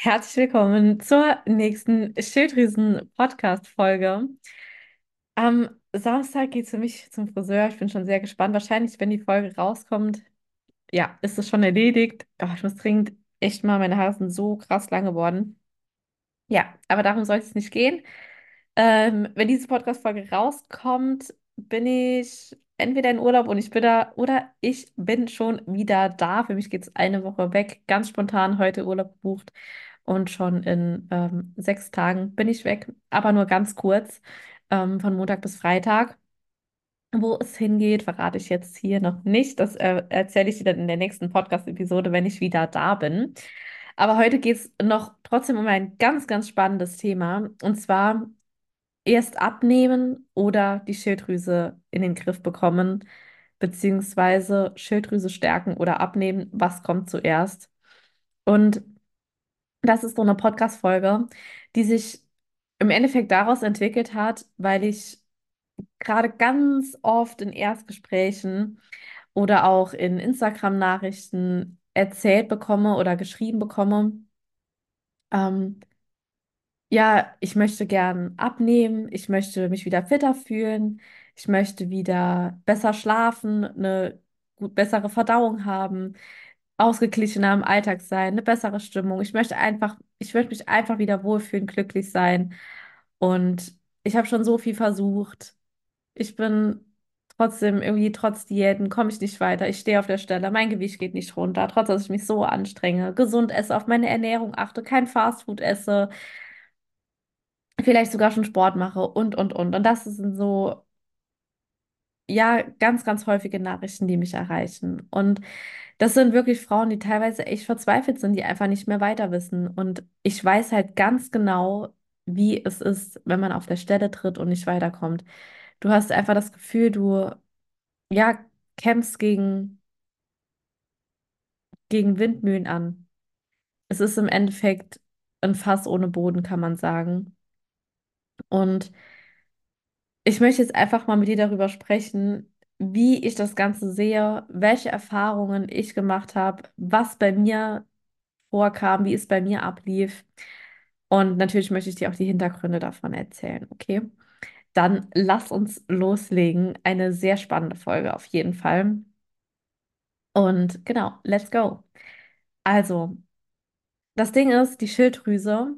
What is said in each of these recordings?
Herzlich willkommen zur nächsten Schilddrüsen-Podcast-Folge. Am Samstag geht es für mich zum Friseur. Ich bin schon sehr gespannt. Wahrscheinlich, wenn die Folge rauskommt, ja, ist es schon erledigt. Aber ich muss dringend echt mal, meine Haare sind so krass lang geworden. Ja, aber darum soll es nicht gehen. Wenn diese Podcast-Folge rauskommt, bin ich entweder in Urlaub und ich bin da oder ich bin schon wieder da. Für mich geht es eine Woche weg, ganz spontan heute Urlaub gebucht und schon in 6 Tagen bin ich weg, aber nur ganz kurz, von Montag bis Freitag. Wo es hingeht, verrate ich jetzt hier noch nicht. Das erzähle ich dir dann in der nächsten Podcast-Episode, wenn ich wieder da bin. Aber heute geht es noch trotzdem um ein ganz, ganz spannendes Thema. Und zwar erst abnehmen oder die Schilddrüse in den Griff bekommen, beziehungsweise Schilddrüse stärken oder abnehmen. Was kommt zuerst? Und das ist so eine Podcast-Folge, die sich im Endeffekt daraus entwickelt hat, weil ich gerade ganz oft in Erstgesprächen oder auch in Instagram-Nachrichten erzählt bekomme oder geschrieben bekomme, ähm, ja, ich möchte gern abnehmen, ich möchte mich wieder fitter fühlen, ich möchte wieder besser schlafen, eine gut bessere Verdauung haben, ausgeglichener im Alltag sein, eine bessere Stimmung. Ich möchte mich einfach wieder wohlfühlen, glücklich sein. Und ich habe schon so viel versucht. Ich bin trotzdem irgendwie, trotz Diäten, komme ich nicht weiter. Ich stehe auf der Stelle, mein Gewicht geht nicht runter, trotz dass ich mich so anstrenge, gesund esse, auf meine Ernährung achte, kein Fastfood esse, vielleicht sogar schon Sport mache und. Und das sind so, ja, ganz, ganz häufige Nachrichten, die mich erreichen. Und das sind wirklich Frauen, die teilweise echt verzweifelt sind, die einfach nicht mehr weiter wissen. Und ich weiß halt ganz genau, wie es ist, wenn man auf der Stelle tritt und nicht weiterkommt. Du hast einfach das Gefühl, du, ja, kämpfst gegen Windmühlen an. Es ist im Endeffekt ein Fass ohne Boden, kann man sagen. Und ich möchte jetzt einfach mal mit dir darüber sprechen, wie ich das Ganze sehe, welche Erfahrungen ich gemacht habe, was bei mir vorkam, wie es bei mir ablief. Und natürlich möchte ich dir auch die Hintergründe davon erzählen, okay? Dann lass uns loslegen. Eine sehr spannende Folge auf jeden Fall. Und genau, let's go. Also, das Ding ist, die Schilddrüse,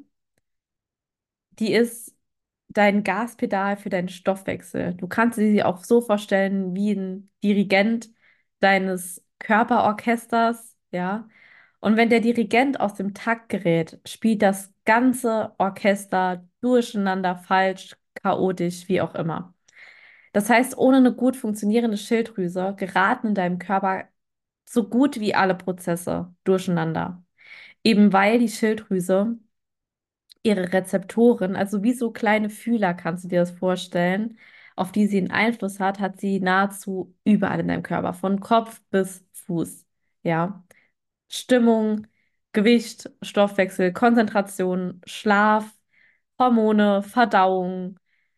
die ist dein Gaspedal für deinen Stoffwechsel. Du kannst sie dir auch so vorstellen wie ein Dirigent deines Körperorchesters, ja. Und wenn der Dirigent aus dem Takt gerät, spielt das ganze Orchester durcheinander, falsch, chaotisch, wie auch immer. Das heißt, ohne eine gut funktionierende Schilddrüse geraten in deinem Körper so gut wie alle Prozesse durcheinander. Eben weil die Schilddrüse ihre Rezeptoren, also wie so kleine Fühler, kannst du dir das vorstellen, auf die sie einen Einfluss hat, hat sie nahezu überall in deinem Körper, von Kopf bis Fuß. Ja. Stimmung, Gewicht, Stoffwechsel, Konzentration, Schlaf, Hormone, Verdauung,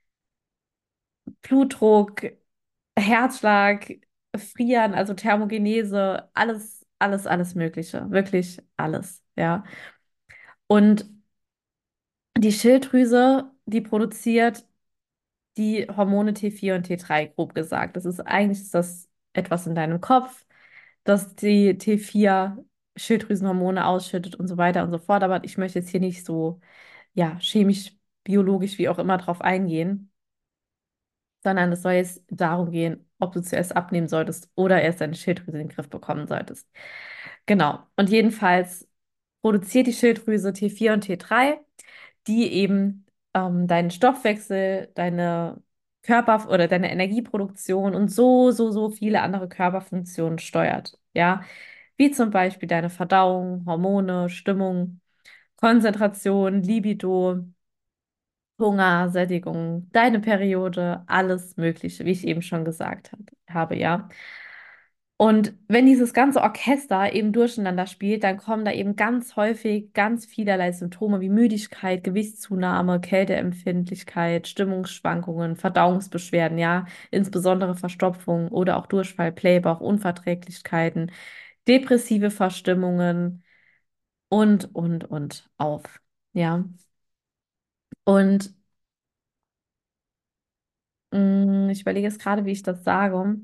Blutdruck, Herzschlag, Frieren, also Thermogenese, alles, alles, alles Mögliche. Wirklich alles, ja. Und die Schilddrüse, die produziert die Hormone T4 und T3, grob gesagt. Das ist eigentlich das etwas in deinem Kopf, das die T4 Schilddrüsenhormone ausschüttet und so weiter und so fort. Aber ich möchte jetzt hier nicht so, ja, chemisch, biologisch, wie auch immer drauf eingehen, sondern es soll jetzt darum gehen, ob du zuerst abnehmen solltest oder erst deine Schilddrüse in den Griff bekommen solltest. Genau. Und jedenfalls produziert die Schilddrüse T4 und T3, die eben deinen Stoffwechsel, deine Körper- oder deine Energieproduktion und so viele andere Körperfunktionen steuert. Ja, wie zum Beispiel deine Verdauung, Hormone, Stimmung, Konzentration, Libido, Hunger, Sättigung, deine Periode, alles Mögliche, wie ich eben schon gesagt habe, ja. Und wenn dieses ganze Orchester eben durcheinander spielt, dann kommen da eben ganz häufig ganz vielerlei Symptome wie Müdigkeit, Gewichtszunahme, Kälteempfindlichkeit, Stimmungsschwankungen, Verdauungsbeschwerden, ja, insbesondere Verstopfung oder auch Durchfall, Blähbauch, Unverträglichkeiten, depressive Verstimmungen, und auf. Ja. Und ich überlege jetzt gerade, wie ich das sage.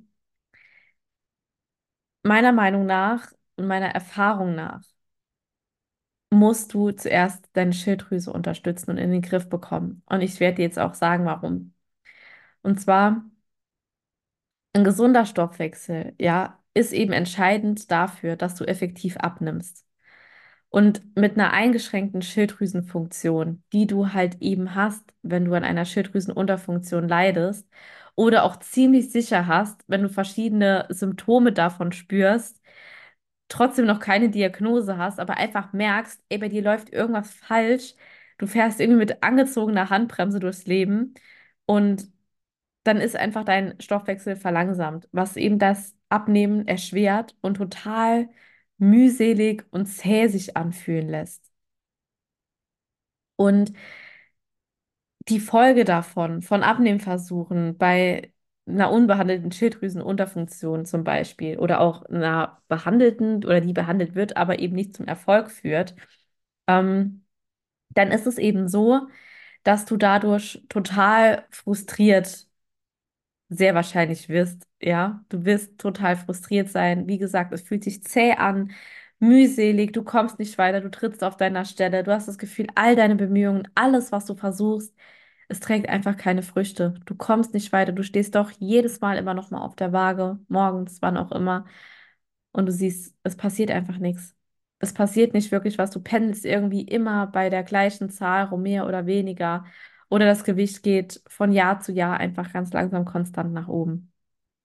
Meiner Meinung nach und meiner Erfahrung nach musst du zuerst deine Schilddrüse unterstützen und in den Griff bekommen. Und ich werde dir jetzt auch sagen, warum. Und zwar, ein gesunder Stoffwechsel, ja, ist eben entscheidend dafür, dass du effektiv abnimmst. Und mit einer eingeschränkten Schilddrüsenfunktion, die du halt eben hast, wenn du an einer Schilddrüsenunterfunktion leidest, oder auch ziemlich sicher hast, wenn du verschiedene Symptome davon spürst, trotzdem noch keine Diagnose hast, aber einfach merkst, ey, bei dir läuft irgendwas falsch, du fährst irgendwie mit angezogener Handbremse durchs Leben und dann ist einfach dein Stoffwechsel verlangsamt, was eben das Abnehmen erschwert und total mühselig und zäh sich anfühlen lässt. Und die Folge davon, von Abnehmversuchen bei einer unbehandelten Schilddrüsenunterfunktion zum Beispiel oder auch einer behandelten oder die behandelt wird, aber eben nicht zum Erfolg führt, ähm, dann ist es eben so, dass du dadurch total frustriert sehr wahrscheinlich wirst, ja. Du wirst total frustriert sein. Wie gesagt, es fühlt sich zäh an, mühselig, du kommst nicht weiter, du trittst auf deiner Stelle, du hast das Gefühl, all deine Bemühungen, alles, was du versuchst, es trägt einfach keine Früchte. Du kommst nicht weiter, du stehst doch jedes Mal immer noch mal auf der Waage, morgens, wann auch immer, und du siehst, es passiert einfach nichts. Es passiert nicht wirklich was. Du pendelst irgendwie immer bei der gleichen Zahl, rum mehr oder weniger. Oder das Gewicht geht von Jahr zu Jahr einfach ganz langsam konstant nach oben.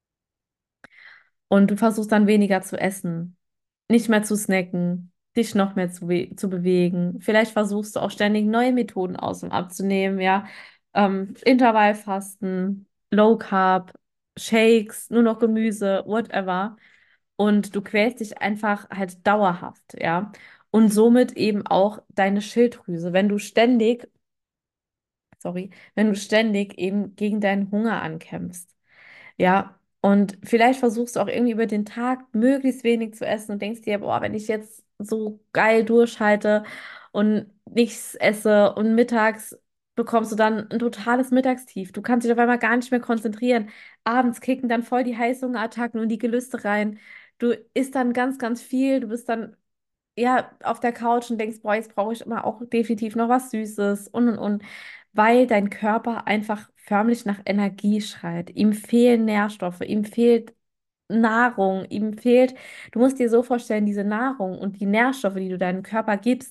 Und du versuchst dann weniger zu essen, nicht mehr zu snacken, dich noch mehr zu bewegen. Vielleicht versuchst du auch ständig neue Methoden aus, um abzunehmen, ja. Intervallfasten, Low Carb, Shakes, nur noch Gemüse, whatever. Und du quälst dich einfach halt dauerhaft, ja. Und somit eben auch deine Schilddrüse. Wenn du ständig eben gegen deinen Hunger ankämpfst. Ja, und vielleicht versuchst du auch irgendwie über den Tag möglichst wenig zu essen und denkst dir, boah, wenn ich jetzt so geil durchhalte und nichts esse und mittags bekommst du dann ein totales Mittagstief. Du kannst dich auf einmal gar nicht mehr konzentrieren. Abends kicken dann voll die Heißhungerattacken und die Gelüste rein. Du isst dann ganz, ganz viel. Du bist dann ja auf der Couch und denkst, boah, jetzt brauche ich immer auch definitiv noch was Süßes und, weil dein Körper einfach förmlich nach Energie schreit. Ihm fehlen Nährstoffe, ihm fehlt Nahrung, ihm fehlt, du musst dir so vorstellen, diese Nahrung und die Nährstoffe, die du deinem Körper gibst,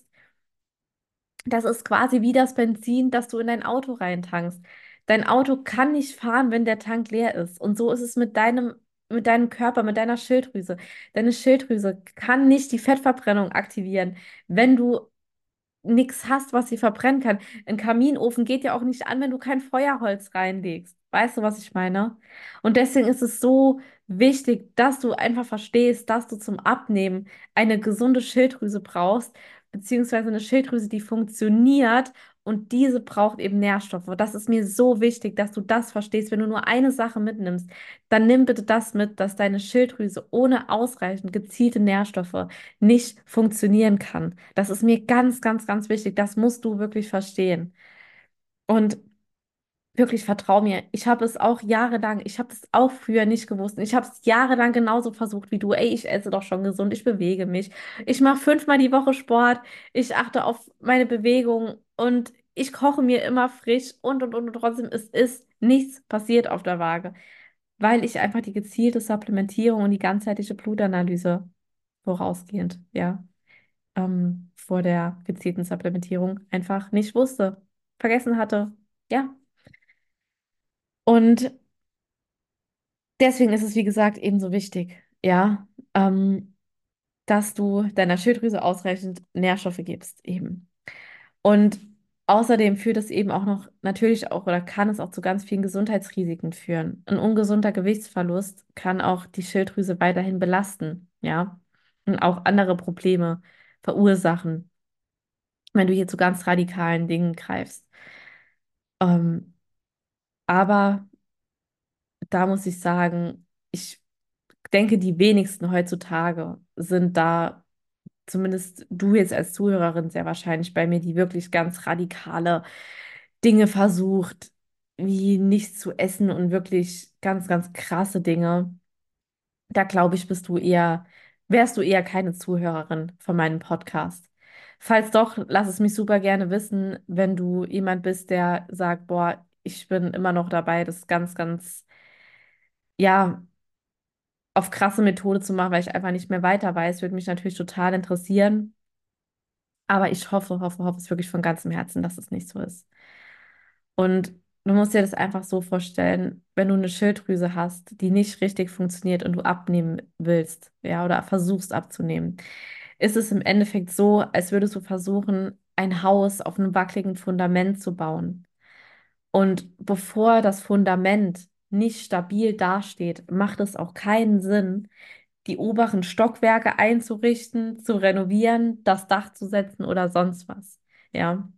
das ist quasi wie das Benzin, das du in dein Auto reintankst. Dein Auto kann nicht fahren, wenn der Tank leer ist. Und so ist es mit deinem Körper, mit deiner Schilddrüse. Deine Schilddrüse kann nicht die Fettverbrennung aktivieren, wenn du nichts hast, was sie verbrennen kann. Ein Kaminofen geht ja auch nicht an, wenn du kein Feuerholz reinlegst. Weißt du, was ich meine? Und deswegen ist es so wichtig, dass du einfach verstehst, dass du zum Abnehmen eine gesunde Schilddrüse brauchst, beziehungsweise eine Schilddrüse, die funktioniert und diese braucht eben Nährstoffe. Das ist mir so wichtig, dass du das verstehst. Wenn du nur eine Sache mitnimmst, dann nimm bitte das mit, dass deine Schilddrüse ohne ausreichend gezielte Nährstoffe nicht funktionieren kann. Das ist mir ganz, ganz, ganz wichtig. Das musst du wirklich verstehen. Und wirklich, vertrau mir. Ich habe es auch jahrelang, ich habe es auch früher nicht gewusst. Ich habe es jahrelang genauso versucht wie du. Ey, ich esse doch schon gesund, ich bewege mich. Ich mache 5-mal die Woche Sport. Ich achte auf meine Bewegung und ich koche mir immer frisch und trotzdem ist nichts passiert auf der Waage, weil ich einfach die gezielte Supplementierung und die ganzheitliche Blutanalyse vorausgehend, ja, vor der gezielten Supplementierung einfach nicht wusste, vergessen hatte. Ja. Und deswegen ist es, wie gesagt, ebenso wichtig, ja, dass du deiner Schilddrüse ausreichend Nährstoffe gibst, eben. Und außerdem führt es eben auch noch natürlich auch oder kann es auch zu ganz vielen Gesundheitsrisiken führen. Ein ungesunder Gewichtsverlust kann auch die Schilddrüse weiterhin belasten, ja, und auch andere Probleme verursachen, wenn du hier zu ganz radikalen Dingen greifst. Ähm, aber da muss ich sagen, ich denke, die wenigsten heutzutage sind da zumindest du jetzt als Zuhörerin sehr wahrscheinlich bei mir, die wirklich ganz radikale Dinge versucht, wie nichts zu essen und wirklich ganz, ganz krasse Dinge. Da glaube ich, wärst du eher keine Zuhörerin von meinem Podcast. Falls doch, lass es mich super gerne wissen, wenn du jemand bist, der sagt, boah, ich bin immer noch dabei, das ganz, ganz, ja, auf krasse Methode zu machen, weil ich einfach nicht mehr weiter weiß, würde mich natürlich total interessieren. Aber ich hoffe, hoffe, hoffe es wirklich von ganzem Herzen, dass es nicht so ist. Und du musst dir das einfach so vorstellen, wenn du eine Schilddrüse hast, die nicht richtig funktioniert und du abnehmen willst, ja, oder versuchst abzunehmen, ist es im Endeffekt so, als würdest du versuchen, ein Haus auf einem wackeligen Fundament zu bauen. Und bevor das Fundament nicht stabil dasteht, macht es auch keinen Sinn, die oberen Stockwerke einzurichten, zu renovieren, das Dach zu setzen oder sonst was. Ja.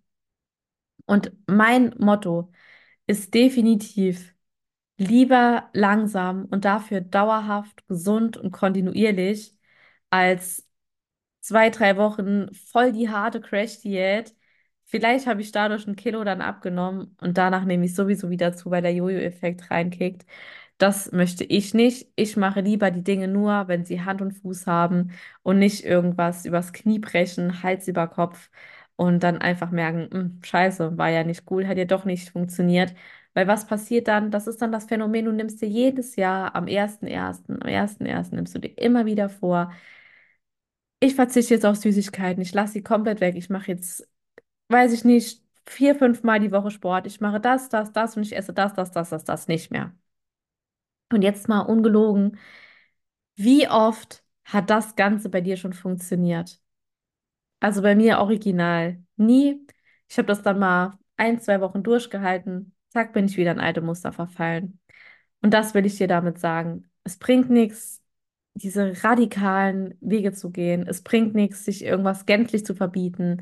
Und mein Motto ist definitiv lieber langsam und dafür dauerhaft gesund und kontinuierlich als 2, 3 Wochen voll die harte Crash-Diät. Vielleicht habe ich dadurch 1 Kilo dann abgenommen und danach nehme ich sowieso wieder zu, weil der Jojo-Effekt reinkickt. Das möchte ich nicht. Ich mache lieber die Dinge nur, wenn sie Hand und Fuß haben und nicht irgendwas übers Knie brechen, Hals über Kopf und dann einfach merken, Scheiße, war ja nicht cool, hat ja doch nicht funktioniert. Weil was passiert dann? Das ist dann das Phänomen, du nimmst dir jedes Jahr am ersten ersten nimmst du dir immer wieder vor, ich verzichte jetzt auf Süßigkeiten, ich lasse sie komplett weg. Ich mache jetzt, weiß ich nicht, 4, 5 Mal die Woche Sport. Ich mache das, das, das und ich esse das, das, das, das, das nicht mehr. Und jetzt mal ungelogen, wie oft hat das Ganze bei dir schon funktioniert? Also bei mir original. Nie. Ich habe das dann mal 1, 2 Wochen durchgehalten. Zack, bin ich wieder in alte Muster verfallen. Und das will ich dir damit sagen. Es bringt nichts, diese radikalen Wege zu gehen. Es bringt nichts, sich irgendwas gänzlich zu verbieten.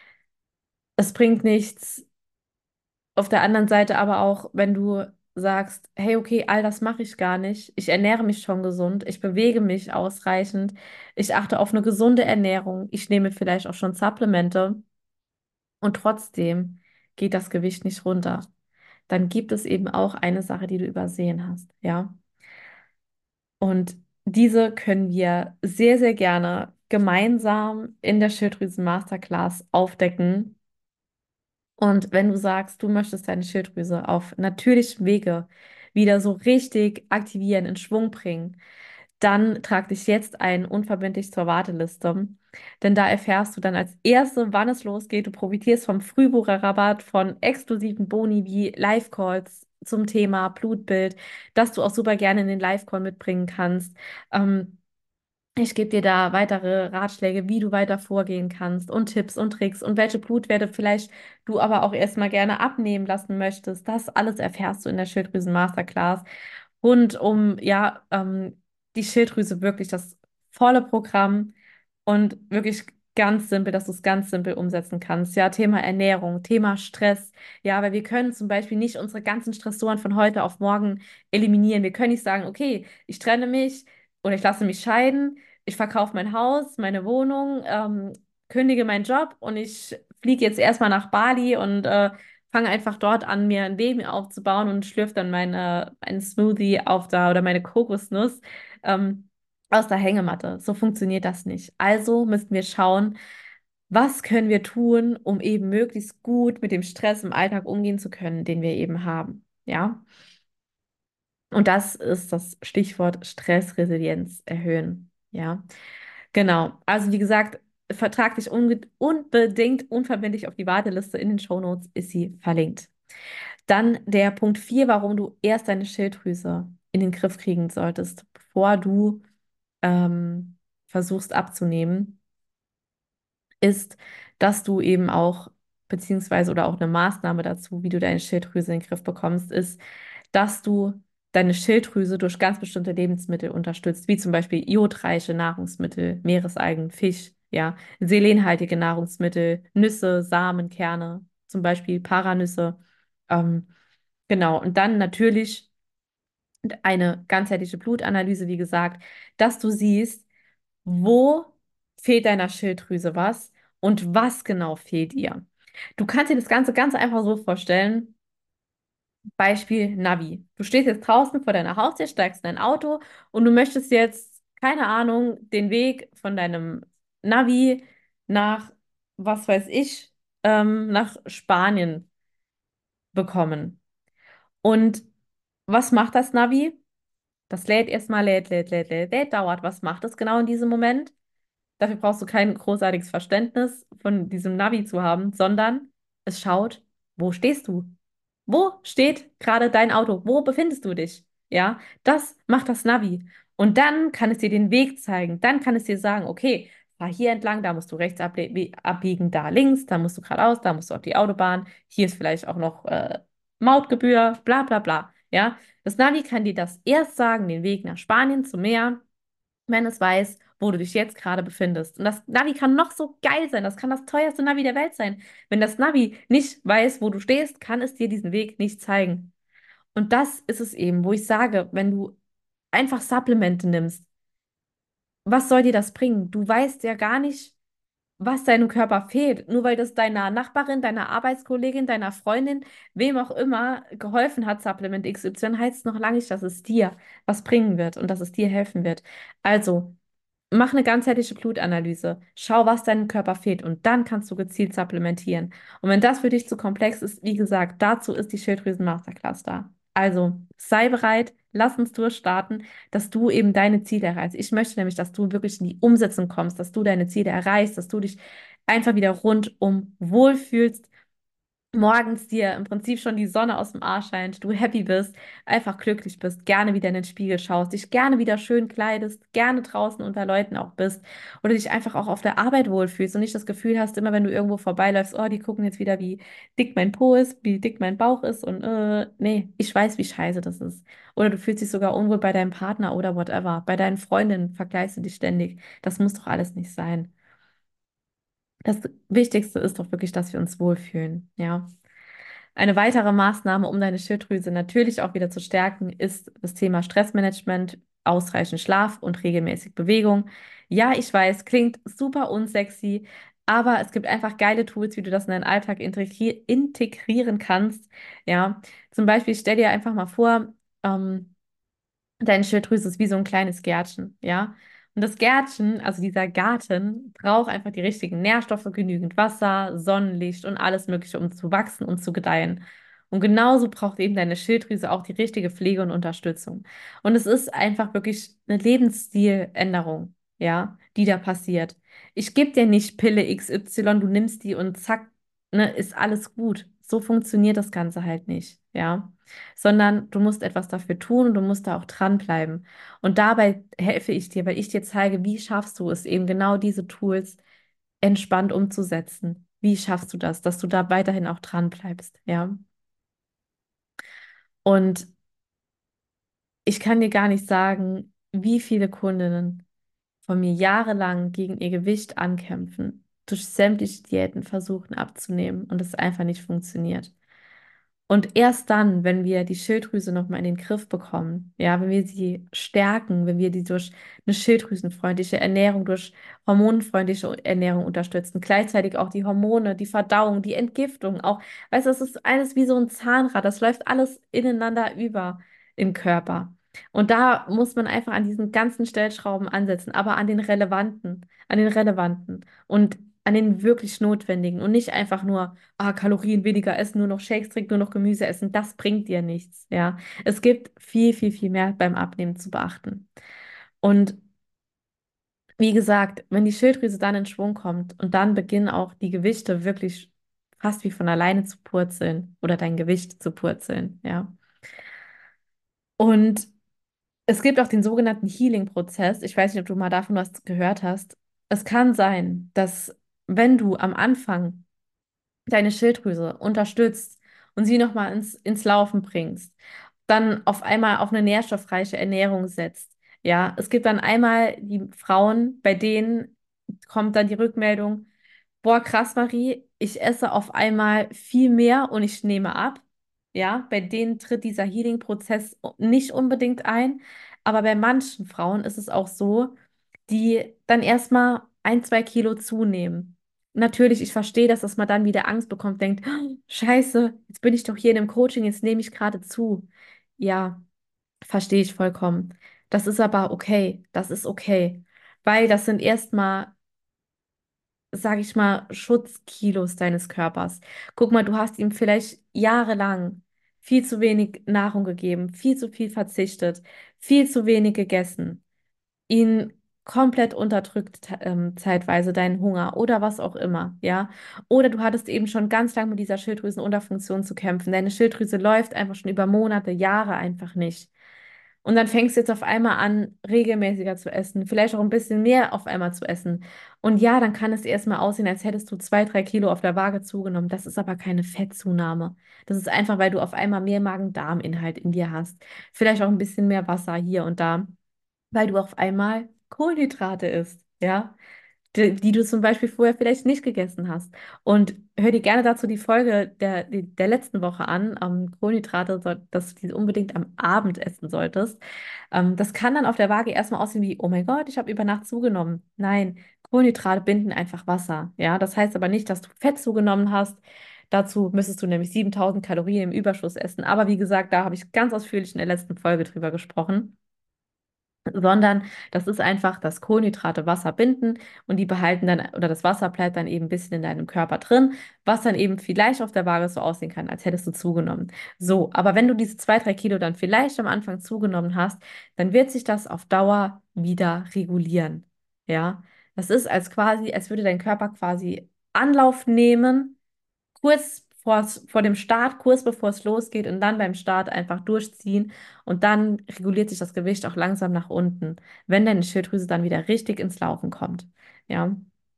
Es bringt nichts, auf der anderen Seite aber auch, wenn du sagst, hey, okay, all das mache ich gar nicht. Ich ernähre mich schon gesund. Ich bewege mich ausreichend. Ich achte auf eine gesunde Ernährung. Ich nehme vielleicht auch schon Supplemente und trotzdem geht das Gewicht nicht runter. Dann gibt es eben auch eine Sache, die du übersehen hast, ja? Und diese können wir sehr, sehr gerne gemeinsam in der Schilddrüsen Masterclass aufdecken. Und wenn du sagst, du möchtest deine Schilddrüse auf natürlichem Wege wieder so richtig aktivieren, in Schwung bringen, dann trag dich jetzt ein, unverbindlich zur Warteliste. Denn da erfährst du dann als Erste, wann es losgeht. Du profitierst vom Frühbucherrabatt, von exklusiven Boni wie Live-Calls zum Thema Blutbild, das du auch super gerne in den Live-Call mitbringen kannst. Ich gebe dir da weitere Ratschläge, wie du weiter vorgehen kannst und Tipps und Tricks und welche Blutwerte vielleicht du aber auch erstmal gerne abnehmen lassen möchtest. Das alles erfährst du in der Schilddrüsen Masterclass rund um die Schilddrüse wirklich das volle Programm und wirklich ganz simpel, dass du es ganz simpel umsetzen kannst. Ja, Thema Ernährung, Thema Stress. Ja, weil wir können zum Beispiel nicht unsere ganzen Stressoren von heute auf morgen eliminieren. Wir können nicht sagen, okay, ich trenne mich oder ich lasse mich scheiden, ich verkaufe mein Haus, meine Wohnung, kündige meinen Job und ich fliege jetzt erstmal nach Bali und fange einfach dort an, mir ein Leben aufzubauen und schlürfe dann einen Smoothie auf da oder meine Kokosnuss aus der Hängematte. So funktioniert das nicht. Also müssen wir schauen, was können wir tun, um eben möglichst gut mit dem Stress im Alltag umgehen zu können, den wir eben haben. Ja, und das ist das Stichwort Stressresilienz erhöhen. Ja, genau. Also wie gesagt, vertrag dich unbedingt unverbindlich auf die Warteliste. In den Shownotes ist sie verlinkt. Dann der Punkt 4, warum du erst deine Schilddrüse in den Griff kriegen solltest, bevor du versuchst abzunehmen, ist, dass du eben auch, beziehungsweise oder auch eine Maßnahme dazu, wie du deine Schilddrüse in den Griff bekommst, ist, dass du deine Schilddrüse durch ganz bestimmte Lebensmittel unterstützt, wie zum Beispiel jodreiche Nahrungsmittel, Meeresalgen, Fisch, ja, selenhaltige Nahrungsmittel, Nüsse, Samen, Kerne, zum Beispiel Paranüsse. Ähm, genau, und dann natürlich eine ganzheitliche Blutanalyse, wie gesagt, dass du siehst, wo fehlt deiner Schilddrüse was und was genau fehlt ihr? Du kannst dir das Ganze ganz einfach so vorstellen. Beispiel Navi. Du stehst jetzt draußen vor deiner Haustür, steigst in dein Auto und du möchtest jetzt, keine Ahnung, den Weg von deinem Navi nach, was weiß ich, nach Spanien bekommen. Und was macht das Navi? Das lädt erstmal, lädt, dauert. Was macht es genau in diesem Moment? Dafür brauchst du kein großartiges Verständnis von diesem Navi zu haben, sondern es schaut, wo stehst du? Wo steht gerade dein Auto? Wo befindest du dich? Ja, das macht das Navi. Und dann kann es dir den Weg zeigen. Dann kann es dir sagen, okay, fahr hier entlang, da musst du rechts abbiegen, da links, da musst du geradeaus, da musst du auf die Autobahn. Hier ist vielleicht auch noch Mautgebühr, bla bla bla. Ja, das Navi kann dir das erst sagen, den Weg nach Spanien zum Meer, wenn es weiß, wo du dich jetzt gerade befindest. Und das Navi kann noch so geil sein, das kann das teuerste Navi der Welt sein. Wenn das Navi nicht weiß, wo du stehst, kann es dir diesen Weg nicht zeigen. Und das ist es eben, wo ich sage, wenn du einfach Supplemente nimmst, was soll dir das bringen? Du weißt ja gar nicht, was deinem Körper fehlt. Nur weil das deiner Nachbarin, deiner Arbeitskollegin, deiner Freundin, wem auch immer geholfen hat, Supplement XY, heißt es noch lange nicht, dass es dir was bringen wird und dass es dir helfen wird. Also, mach eine ganzheitliche Blutanalyse. Schau, was deinem Körper fehlt und dann kannst du gezielt supplementieren. Und wenn das für dich zu komplex ist, wie gesagt, dazu ist die Schilddrüsen-Masterclass da. Also sei bereit, lass uns durchstarten, dass du eben deine Ziele erreichst. Ich möchte nämlich, dass du wirklich in die Umsetzung kommst, dass du deine Ziele erreichst, dass du dich einfach wieder rundum wohlfühlst, morgens dir im Prinzip schon die Sonne aus dem Arsch scheint, du happy bist, einfach glücklich bist, gerne wieder in den Spiegel schaust, dich gerne wieder schön kleidest, gerne draußen unter Leuten auch bist oder dich einfach auch auf der Arbeit wohlfühlst und nicht das Gefühl hast, immer wenn du irgendwo vorbeiläufst, oh, die gucken jetzt wieder, wie dick mein Po ist, wie dick mein Bauch ist und nee, ich weiß, wie scheiße das ist. Oder du fühlst dich sogar unwohl bei deinem Partner oder whatever, bei deinen Freundinnen vergleichst du dich ständig. Das muss doch alles nicht sein. Das Wichtigste ist doch wirklich, dass wir uns wohlfühlen, ja. Eine weitere Maßnahme, um deine Schilddrüse natürlich auch wieder zu stärken, ist das Thema Stressmanagement, ausreichend Schlaf und regelmäßig Bewegung. Ja, ich weiß, klingt super unsexy, aber es gibt einfach geile Tools, wie du das in deinen Alltag integrieren kannst. Ja, zum Beispiel stell dir einfach mal vor, deine Schilddrüse ist wie so ein kleines Gärtchen, ja. Und das Gärtchen, also dieser Garten, braucht einfach die richtigen Nährstoffe, genügend Wasser, Sonnenlicht und alles Mögliche, um zu wachsen und zu gedeihen. Und genauso braucht eben deine Schilddrüse auch die richtige Pflege und Unterstützung. Und es ist einfach wirklich eine Lebensstiländerung, ja, die da passiert. Ich gebe dir nicht Pille XY, du nimmst die und zack, ne, ist alles gut. So funktioniert das Ganze halt nicht, ja, sondern du musst etwas dafür tun und du musst da auch dranbleiben. Und dabei helfe ich dir, weil ich dir zeige, wie schaffst du es, eben genau diese Tools entspannt umzusetzen. Wie schaffst du das, dass du da weiterhin auch dranbleibst, ja? Und ich kann dir gar nicht sagen, wie viele Kundinnen von mir jahrelang gegen ihr Gewicht ankämpfen, durch sämtliche Diäten versuchen abzunehmen und es einfach nicht funktioniert. Und erst dann, wenn wir die Schilddrüse nochmal in den Griff bekommen, ja, wenn wir sie stärken, wenn wir die durch eine schilddrüsenfreundliche Ernährung, durch hormonfreundliche Ernährung unterstützen, gleichzeitig auch die Hormone, die Verdauung, die Entgiftung, auch, weißt du, das ist alles wie so ein Zahnrad, das läuft alles ineinander über im Körper. Und da muss man einfach an diesen ganzen Stellschrauben ansetzen, aber an den relevanten und an den wirklich notwendigen und nicht einfach nur Kalorien weniger essen, nur noch Shakes trinken, nur noch Gemüse essen, das bringt dir nichts, ja. Es gibt viel, viel, viel mehr beim Abnehmen zu beachten. Und wie gesagt, wenn die Schilddrüse dann in Schwung kommt und dann beginnen auch die Gewichte wirklich fast wie von alleine zu purzeln oder dein Gewicht zu purzeln, ja. Und es gibt auch den sogenannten Healing-Prozess. Ich weiß nicht, ob du mal davon was gehört hast. Es kann sein, dass wenn du am Anfang deine Schilddrüse unterstützt und sie nochmal ins Laufen bringst, dann auf einmal auf eine nährstoffreiche Ernährung setzt. Ja, es gibt dann einmal die Frauen, bei denen kommt dann die Rückmeldung, boah, krass, Marie, ich esse auf einmal viel mehr und ich nehme ab. Ja, bei denen tritt dieser Healing-Prozess nicht unbedingt ein, aber bei manchen Frauen ist es auch so, die dann erstmal zwei Kilo zunehmen. Natürlich, ich verstehe, dass man dann wieder Angst bekommt, denkt, "Oh, Scheiße, jetzt bin ich doch hier in einem Coaching, jetzt nehme ich gerade zu. Ja, verstehe ich vollkommen. Das ist aber okay. Das ist okay. Weil das sind erstmal, sage ich mal, Schutzkilos deines Körpers. Guck mal, du hast ihm vielleicht jahrelang viel zu wenig Nahrung gegeben, viel zu viel verzichtet, viel zu wenig gegessen, ihn komplett unterdrückt, zeitweise deinen Hunger oder was auch immer, ja. Oder du hattest eben schon ganz lange mit dieser Schilddrüsenunterfunktion zu kämpfen. Deine Schilddrüse läuft einfach schon über Monate, Jahre einfach nicht. Und dann fängst du jetzt auf einmal an, regelmäßiger zu essen, vielleicht auch ein bisschen mehr auf einmal zu essen. Und ja, dann kann es erstmal aussehen, als hättest du 2, 3 Kilo auf der Waage zugenommen. Das ist aber keine Fettzunahme. Das ist einfach, weil du auf einmal mehr Magen-Darm-Inhalt in dir hast. Vielleicht auch ein bisschen mehr Wasser hier und da, weil du auf einmal Kohlenhydrate isst, ja, die du zum Beispiel vorher vielleicht nicht gegessen hast. Und hör dir gerne dazu die Folge der letzten Woche an, Kohlenhydrate, dass du die unbedingt am Abend essen solltest. Das kann dann auf der Waage erstmal aussehen wie, oh mein Gott, ich habe über Nacht zugenommen. Nein, Kohlenhydrate binden einfach Wasser, ja. Das heißt aber nicht, dass du Fett zugenommen hast. Dazu müsstest du nämlich 7.000 Kalorien im Überschuss essen. Aber wie gesagt, da habe ich ganz ausführlich in der letzten Folge drüber gesprochen, sondern das ist einfach, dass Kohlenhydrate Wasser binden und die behalten dann, oder das Wasser bleibt dann eben ein bisschen in deinem Körper drin, was dann eben vielleicht auf der Waage so aussehen kann, als hättest du zugenommen. So, aber wenn du diese 2, 3 Kilo dann vielleicht am Anfang zugenommen hast, dann wird sich das auf Dauer wieder regulieren. Ja, das ist als würde dein Körper quasi Anlauf nehmen vor dem Start, kurz bevor es losgeht und dann beim Start einfach durchziehen und dann reguliert sich das Gewicht auch langsam nach unten, wenn deine Schilddrüse dann wieder richtig ins Laufen kommt. Ja,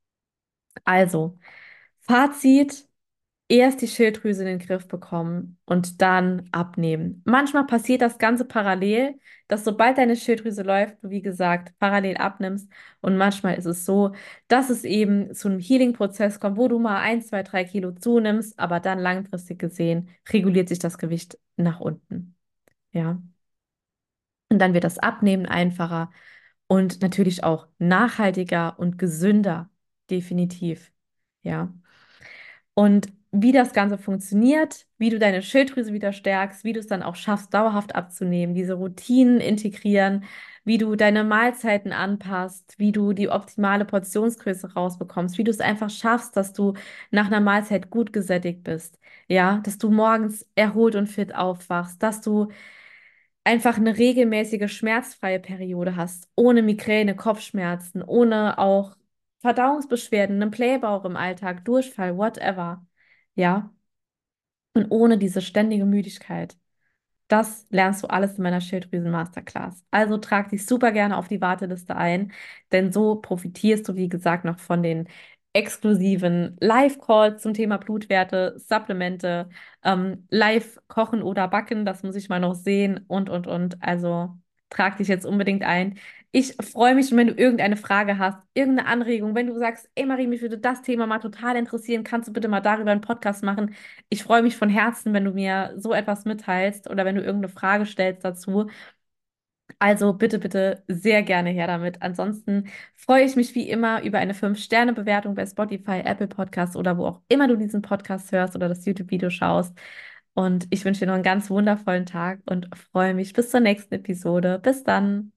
also Fazit. Erst die Schilddrüse in den Griff bekommen und dann abnehmen. Manchmal passiert das Ganze parallel, dass sobald deine Schilddrüse läuft, du wie gesagt parallel abnimmst. Und manchmal ist es so, dass es eben zu einem Healing-Prozess kommt, wo du mal 1, 2, 3 Kilo zunimmst, aber dann langfristig gesehen reguliert sich das Gewicht nach unten. Ja. Und dann wird das Abnehmen einfacher und natürlich auch nachhaltiger und gesünder. Definitiv. Ja. Und wie das Ganze funktioniert, wie du deine Schilddrüse wieder stärkst, wie du es dann auch schaffst, dauerhaft abzunehmen, diese Routinen integrieren, wie du deine Mahlzeiten anpasst, wie du die optimale Portionsgröße rausbekommst, wie du es einfach schaffst, dass du nach einer Mahlzeit gut gesättigt bist, ja, dass du morgens erholt und fit aufwachst, dass du einfach eine regelmäßige schmerzfreie Periode hast, ohne Migräne, Kopfschmerzen, ohne auch Verdauungsbeschwerden, einen Blähbauch im Alltag, Durchfall, whatever. Ja, und ohne diese ständige Müdigkeit. Das lernst du alles in meiner Schilddrüsen-Masterclass. Also trag dich super gerne auf die Warteliste ein, denn so profitierst du, wie gesagt, noch von den exklusiven Live-Calls zum Thema Blutwerte, Supplemente, Live-Kochen oder Backen, das muss ich mal noch sehen und. Also trag dich jetzt unbedingt ein. Ich freue mich, wenn du irgendeine Frage hast, irgendeine Anregung, wenn du sagst, ey Marie, mich würde das Thema mal total interessieren, kannst du bitte mal darüber einen Podcast machen? Ich freue mich von Herzen, wenn du mir so etwas mitteilst oder wenn du irgendeine Frage stellst dazu. Also bitte, bitte sehr gerne her damit. Ansonsten freue ich mich wie immer über eine 5-Sterne-Bewertung bei Spotify, Apple Podcasts oder wo auch immer du diesen Podcast hörst oder das YouTube-Video schaust. Und ich wünsche dir noch einen ganz wundervollen Tag und freue mich bis zur nächsten Episode. Bis dann.